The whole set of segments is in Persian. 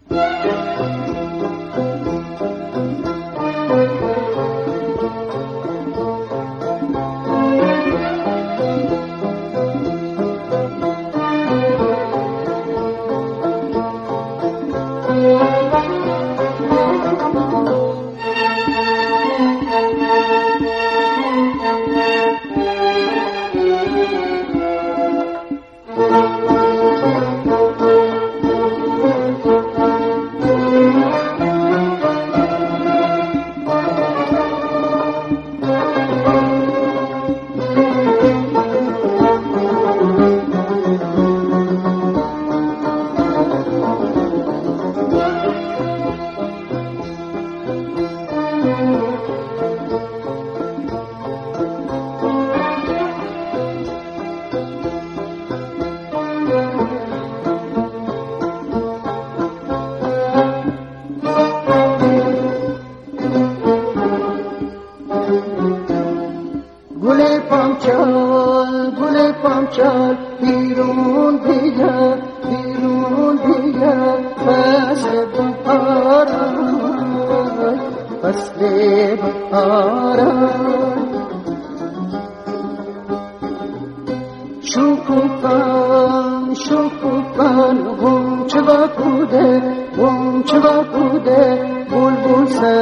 گل پامچال بیرون بیا فصل بهارای شکوفان غنچه بوده بلبل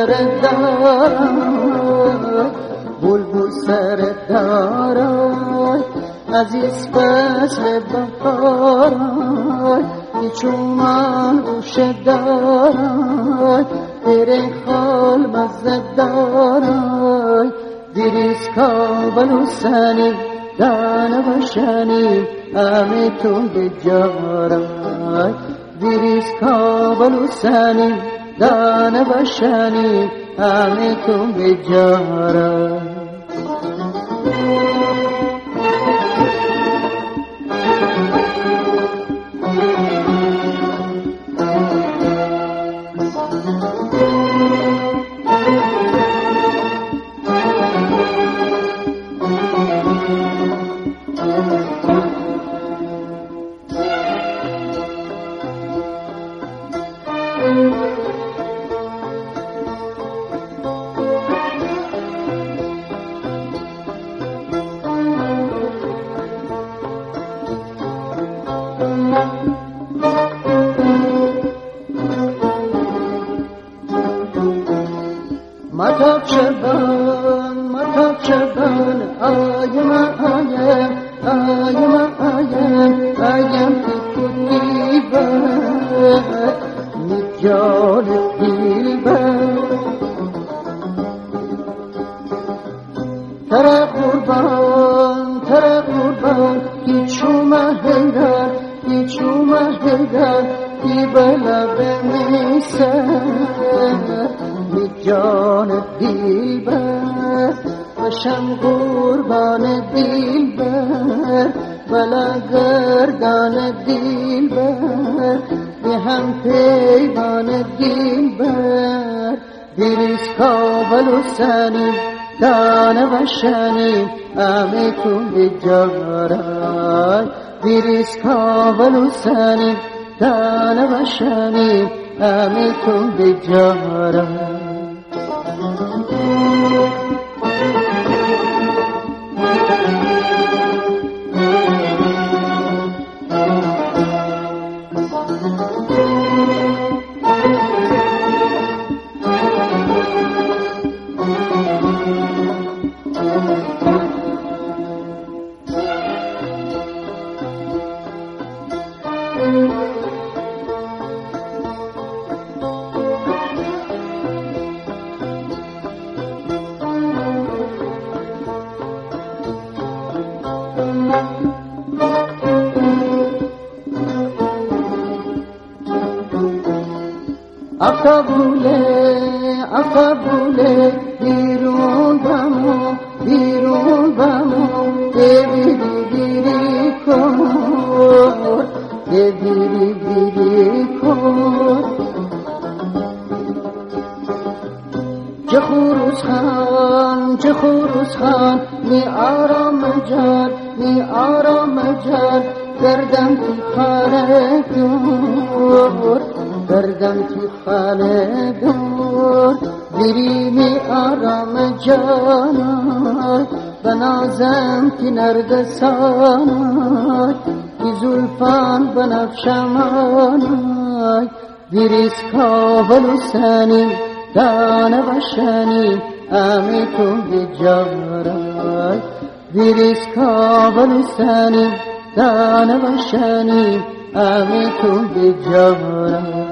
سر دارای عزیز فصل بهارای چومان گوش دارای تیره خال مزه دارای دیریز کابل و سنی دانه باشنی همه تو بجارای دیریز کابل و سنی دانه باشنی همه تو بجارای متاب شبان آیم کنی بر نجال دیل بر تر قربان هیچومه هیدر کی بلا بمیسر جان دیلبر بشم قربان دیلبر بلا گردان دیلبر به هم پیمان دیلبر دیریز کابل و سنی دانه باشنی همه تو بجارای دیریز کابل و سنی دانه باشنی همه تو بجارای آفابوله بیرون بامو دیری کن چه خروس خان می آرام جان کردم تو کار دور دردم کی خاله دور دیرینی آرام جانای بنازم کی نرگسانای کی زلفان بنفشمانای دیریز کابل سنی دانه بشنی امی تو بجارای دیریز کابل سنی دانه بشنی امی تو بجارای